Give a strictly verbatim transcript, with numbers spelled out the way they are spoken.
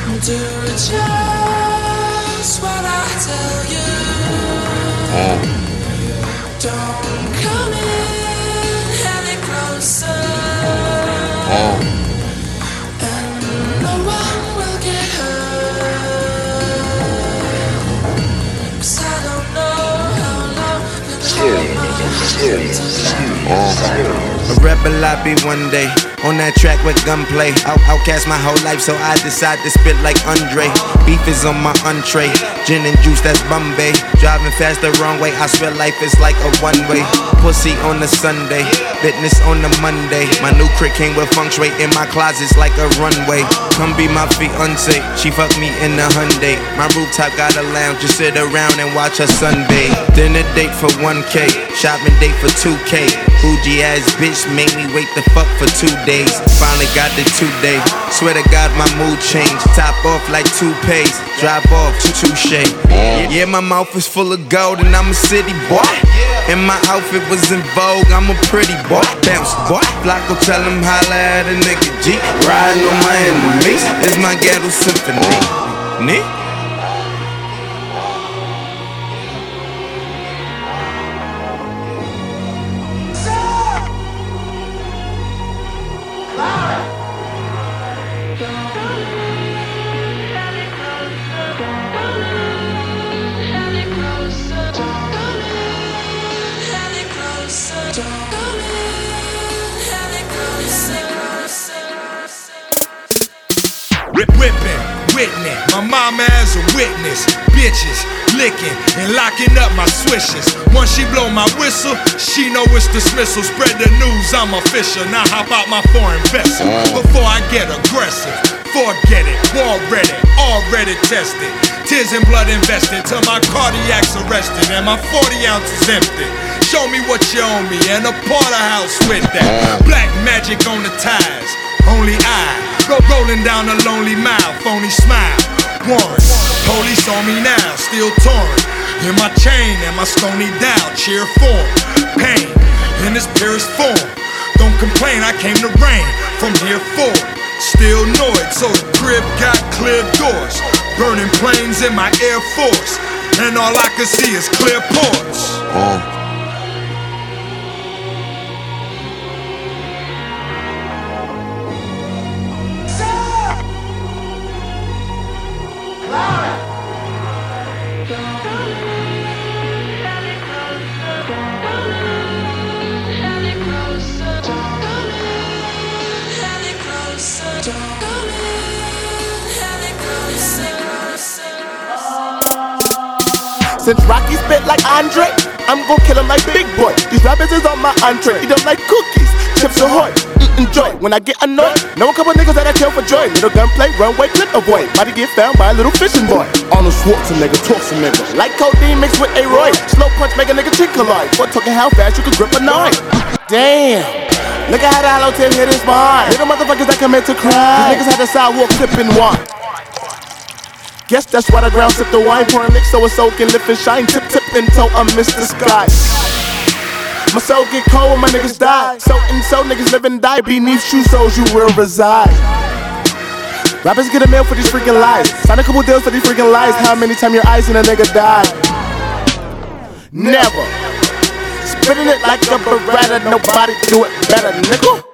Do just what I tell you. Uh. Don't come in any closer. Uh. And no one will get hurt. 'Cause I don't know how long you'll be Uh. A rebel I be one day, on that track with gunplay. Out, outcast my whole life, so I decide to spit like Andre. Beef is on my entree, gin and juice, that's Bombay. Driving fast the wrong way, I swear life is like a one-way. Pussy on the Sunday, fitness on the Monday. My new crick came with feng shui, in my closet's like a runway. Come be my fiance, she fuck me in the Hyundai. My rooftop got a lounge, just sit around and watch her sunbathe. Dinner date for one K, shopping date for two K. Bougie ass bitch made me wait the fuck for two days. Finally got the two day. Swear to God my mood changed. Top off like toupees, drop off touche. Yeah, my mouth is full of gold and I'm a city boy. And my outfit was in vogue, I'm a pretty boy. Bounce boy, Flocko tell him holla at a nigga G. Riding on my enemies, it's my ghetto symphony. Nee? Whipping, Whitney, my mama as a witness. Bitches licking and locking up my swishes. Once she blow my whistle, she know it's dismissal. Spread the news, I'm official. Now hop out my foreign vessel before I get aggressive. Forget it, already, already tested. Tears and blood invested till my cardiac's arrested and my forty ounces empty. Show me what you owe me and a porterhouse with that. Black magic on the ties, only I. Rolling down a lonely mile, phony smile. Warren, police on me now, still torn. In my chain and my stony dial, cheer form. Pain in its purest form. Don't complain, I came to reign from here forward. Still annoyed, so the crib got clear doors. Burning planes in my Air Force, and all I can see is clear ports. Uh. Since Rocky spit like Andre, I'm gon' kill him like Big Boy. These rappers is on my entree, eat them like cookies, chips ahoy, eatin' joy. When I get annoyed, know a couple niggas that I kill for joy. Little gunplay, runway, clip avoid. Might get found by a little fishing boy. Arnold Schwarzenegger, talks a nigga. Like codeine mixed with A-Roy. Slow punch make a nigga chick collide. What talking how fast you could grip a knife. Damn. Look at how the hollow tip hit his spine. Little motherfuckers that commit to crime. These niggas had the sidewalk sipping wine. Guess that's why the ground sip the wine. Pouring lick so it's soaking, lift and shine. Tip, tip, until I miss the sky. My soul get cold when my niggas die. So and so niggas live and die. Beneath shoe soles you will reside. Rappers get a mail for these freaking lies. Sign a couple deals for these freaking lies. How many times your eyes and a nigga die? Never. Spitting it like a beretta. Nobody do it better, nigga.